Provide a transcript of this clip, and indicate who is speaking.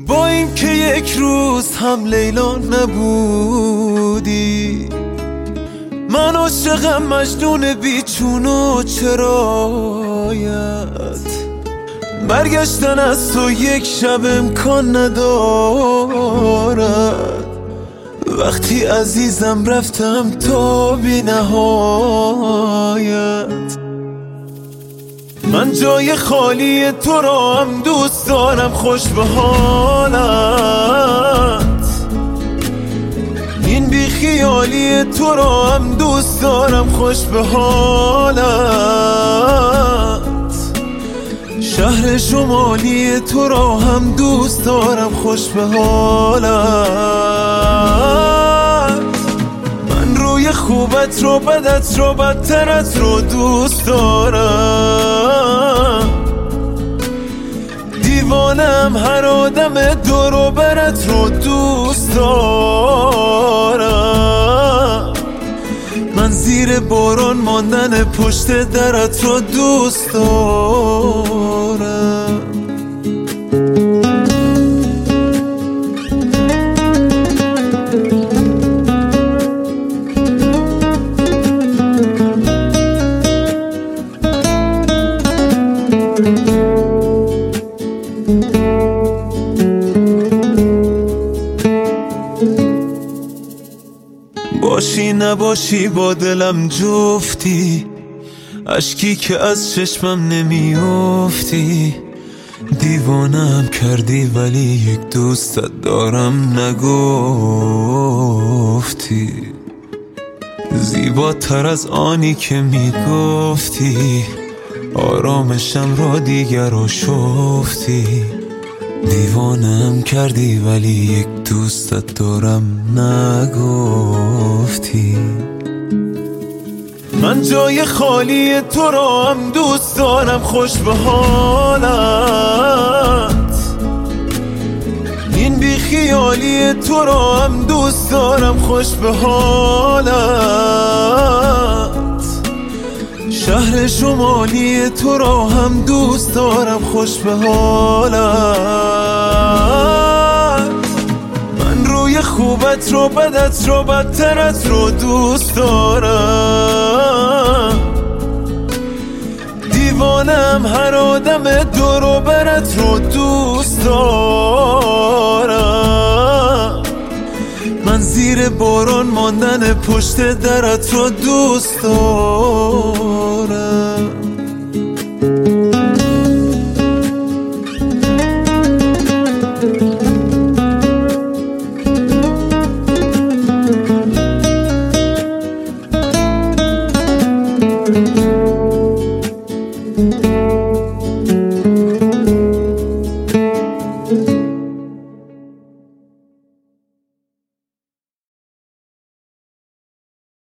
Speaker 1: با این که یک روز هم لیلا نبودی. من عاشقم مجنون بیچون و چرایت، برگشتن از تو یک شب امکان ندارد. وقتی عزیزم رفتم تا بی نهایت. من جای خالی تو را هم دوست دارم، خوش به حالت. این بی خیالی تو را هم دوست دارم، خوش به حالت. شهر شمالی تو را هم دوست دارم، خوش به حالت. من روی خوبت رو، بدت رو، بدترت رو دوست دارم. دیوانم هر آدم دور و برت رو دوست دارم. من زیر باران ماندن پشت درت رو دوست دارم. باشی نباشی با دلم جفتی، اشکی که از چشمم نمیافتی. دیوانم کردی ولی یک دوستت دارم نگفتی. زیباتر از آنی که میگفتی، آرامشم را دیگر رو شفتی. دیوانم کردی ولی یک دوستت دارم نگفتی. من جای خالی تو را هم دوست دارم، خوش به حالت. این بی خیالی تو را هم دوست دارم، خوش به حالت. شهر شمالی تو را هم دوست دارم، خوش به حالت. من روی خوبت رو، بدت رو، بدترت رو دوست دارم. دیوانم هر آدم دور و برت رو دوست دارم. من زیر باران ماندن پشت درت رو دوست دارم.